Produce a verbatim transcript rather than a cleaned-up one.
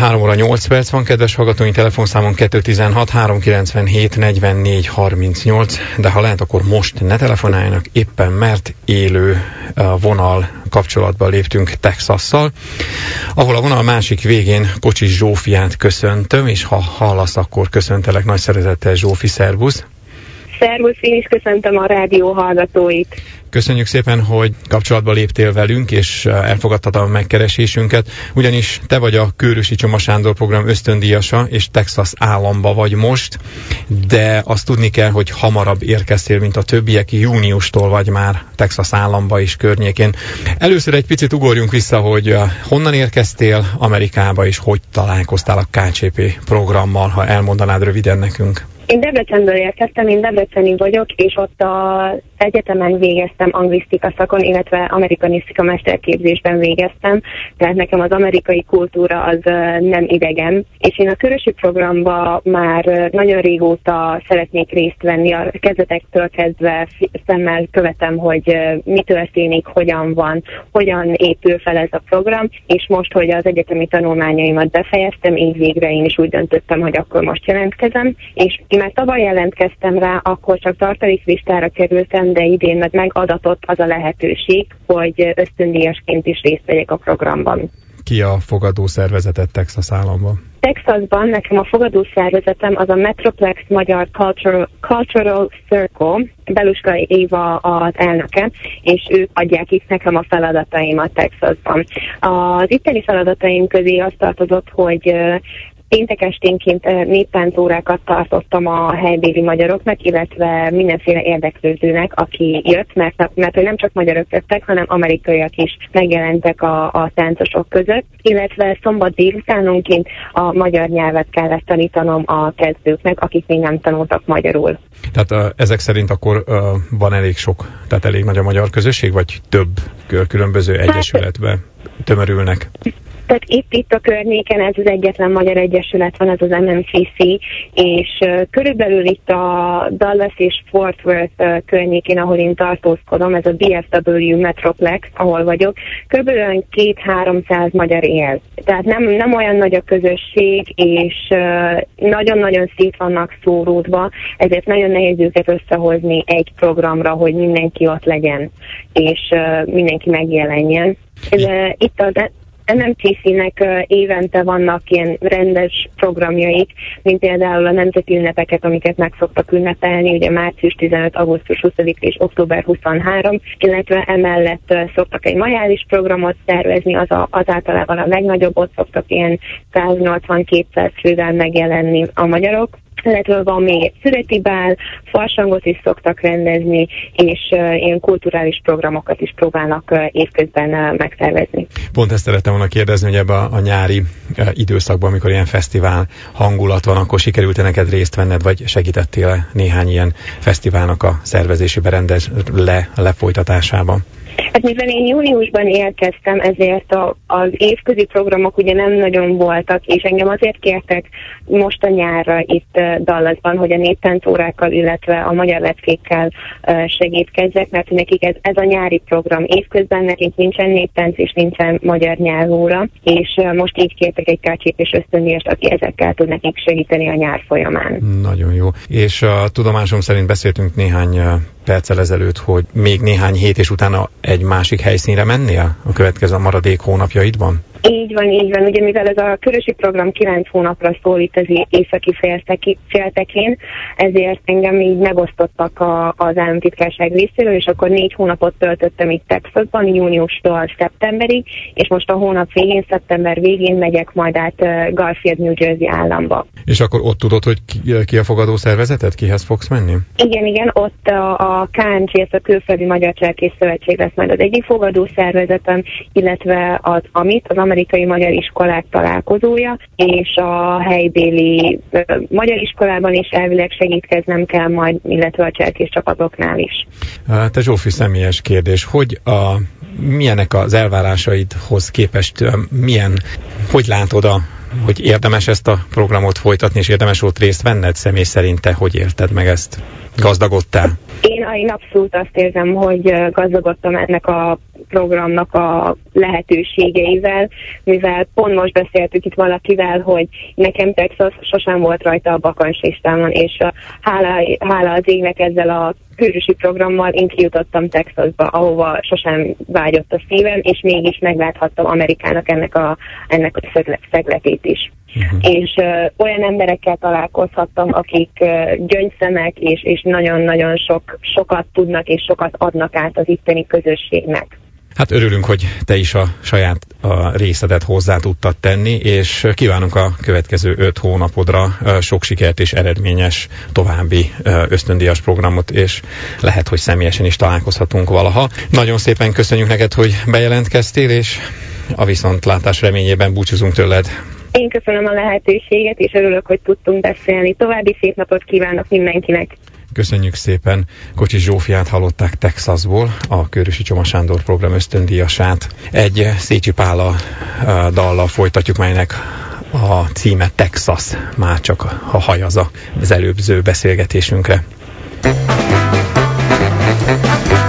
három óra nyolc perc van, kedves hallgatóink, telefonszámon kettő tizenhat háromszázkilencvenhét negyvennégy harmincnyolc, de ha lehet, akkor most ne telefonáljanak éppen, mert élő vonal kapcsolatba léptünk Texasszal, ahol a vonal másik végén Kocsis Zsófiát köszöntöm, és ha hallasz, akkor köszöntelek nagy szeretettel. Zsófi, szervusz! Szervusz, én is köszöntöm a rádió hallgatóit. Köszönjük szépen, hogy kapcsolatba léptél velünk, és elfogadtad a megkeresésünket, ugyanis te vagy a Kőrösi Csoma Sándor program ösztöndíjasa, és Texas államba vagy most, de azt tudni kell, hogy hamarabb érkeztél, mint a többiek, júniustól vagy már Texas államba és környékén. Először egy picit ugorjunk vissza, hogy honnan érkeztél Amerikába, és hogy találkoztál a ká cé pé programmal, ha elmondanád röviden nekünk. Én Debrecenből érkeztem, én debreceni vagyok, és ott az egyetemen végeztem anglisztika szakon, illetve amerikanisztika mesterképzésben végeztem, tehát nekem az amerikai kultúra az nem idegen. És én a Kőrösi programba már nagyon régóta szeretnék részt venni, a kezdetektől kezdve szemmel követem, hogy mi történik, hogyan van, hogyan épül fel ez a program, és most, hogy az egyetemi tanulmányaimat befejeztem, így végre én is úgy döntöttem, hogy akkor most jelentkezem, és már tavaly jelentkeztem rá, akkor csak tartaléklistára kerültem, de idén meg megadatott az a lehetőség, hogy ösztöndíjasként is részt vegyek a programban. Ki a fogadó szervezetet Texas államban? Texasban nekem a fogadó szervezetem az a Metroplex Magyar Cultural, Cultural Circle, Beluska Éva az elnöke, és ők adják itt nekem a feladataimat Texasban. Az itteni feladataim közé azt tartozott, hogy péntek esténként néptáncórákat tartottam a helybéli magyaroknak, illetve mindenféle érdeklődőnek, aki jött, mert, mert nem csak magyarok jöttek, hanem amerikaiak is megjelentek a, a táncosok között, illetve szombat délutánonként a magyar nyelvet kellett tanítanom a kezdőknek, akik még nem tanultak magyarul. Tehát uh, ezek szerint akkor uh, van elég sok, tehát elég nagy a magyar közösség, vagy több különböző egyesületbe tömörülnek? Tehát itt, itt a környéken ez az egyetlen magyar egyesület van, ez az em em cé cé, és uh, körülbelül itt a Dallas és Fort Worth uh, környékén, ahol én tartózkodom, ez a bé ef dupla vé Metroplex, ahol vagyok, körülbelül két-háromszáz magyar él. Tehát nem, nem olyan nagy a közösség, és uh, nagyon-nagyon szét vannak szóródva, ezért nagyon nehéz őket összehozni egy programra, hogy mindenki ott legyen, és uh, mindenki megjelenjen. De itt az em em cé cé-nek évente vannak ilyen rendes programjaik, mint például a nemzeti ünnepeket, amiket meg szoktak ünnepelni, ugye március tizenötödike, augusztus huszadika és október huszonharmadika, illetve emellett szoktak egy majális programot szervezni, az, a, az általában a legnagyobb, ott szoktak ilyen száznyolcvan-kétszáz fővel megjelenni a magyarok. Illetve van még egy születi bál, farsangot is szoktak rendezni, és uh, ilyen kulturális programokat is próbálnak uh, évközben uh, megszervezni. Pont ezt szerettem volna kérdezni, hogy ebben a, a nyári uh, időszakban, amikor ilyen fesztivál hangulat van, akkor sikerült-e neked részt venned, vagy segítettél néhány ilyen fesztiválnak a szervezésében, rendez le, lefolytatásában? Hát mivel én júniusban érkeztem, ezért a, az évközi programok ugye nem nagyon voltak, és engem azért kértek most a nyárra itt Dallasban, hogy a néptáncórákkal, illetve a magyar leckékkel segítkezzek, mert nekik ez, ez a nyári program. Évközben nekik nincsen néptánc és nincsen magyar nyelvóra, és most így kértek egy ká cé pés ösztöndíjast, aki ezekkel tud nekik segíteni a nyár folyamán. Nagyon jó. És a tudomásom szerint beszéltünk néhány perccel ezelőtt, hogy még néhány hét és utána egy másik helyszínre mennél a következő maradék hónapjaidban? Így van, így van. Ugye mivel ez a Kőrösi program kilenc hónapra szól itt az északi féltekén, ezért engem így megosztottak a, az államtitkárság részéről, és akkor négy hónapot töltöttem itt Texasban, júniustól szeptemberig, és most a hónap végén, szeptember végén megyek majd át Garfield, New Jersey államba. És akkor ott tudod, hogy ki, ki a fogadó szervezetet? Kihez fogsz menni? Igen, igen, ott a, a ká en gé, ez a Külföldi Magyar Cselkész Szövetség lesz majd az egyik fogadó szervezetem, illetve az amit, az Amerikai Magyar Iskolák találkozója, és a helybéli uh, magyar iskolában is elvileg segítkeznem kell majd, illetve a cselkész csapatoknál is. Te Zsófi, személyes kérdés, hogy a, milyenek az elvárásaidhoz képest, milyen, hogy látod a hogy érdemes ezt a programot folytatni, és érdemes volt részt venned személy szerint, te hogy érted meg ezt? Gazdagodtál? Én Én abszolút azt érzem, hogy gazdagodtam ennek a programnak a lehetőségeivel, mivel pont most beszéltük itt valakivel, hogy nekem Texas sosem volt rajta a bakancslistámon, és hála, hála az égnek ezzel a körüsi programmal én kijutottam Texasba, ahova sosem vágyott a szívem, és mégis megláthattam Amerikának ennek a, ennek a szegletét is. Uh-huh. És uh, olyan emberekkel találkozhattam, akik uh, gyöngyszemek, és, és nagyon-nagyon sok, sokat tudnak, és sokat adnak át az itteni közösségnek. Hát örülünk, hogy te is a saját a részedet hozzá tudtad tenni, és kívánunk a következő öt hónapodra sok sikert és eredményes további ösztöndíjas programot, és lehet, hogy személyesen is találkozhatunk valaha. Nagyon szépen köszönjük neked, hogy bejelentkeztél, és a viszontlátás reményében búcsúzunk tőled. Én köszönöm a lehetőséget, és örülök, hogy tudtunk beszélni. További szép napot kívánok mindenkinek! Köszönjük szépen. Kocsis Zsófiát hallották Texasból, a Kőrösi Csoma Sándor program ösztöndíjasát. Egy Szécsi Pála dallal folytatjuk, melynek a címe Texas, már csak a hajaz az előző beszélgetésünkre.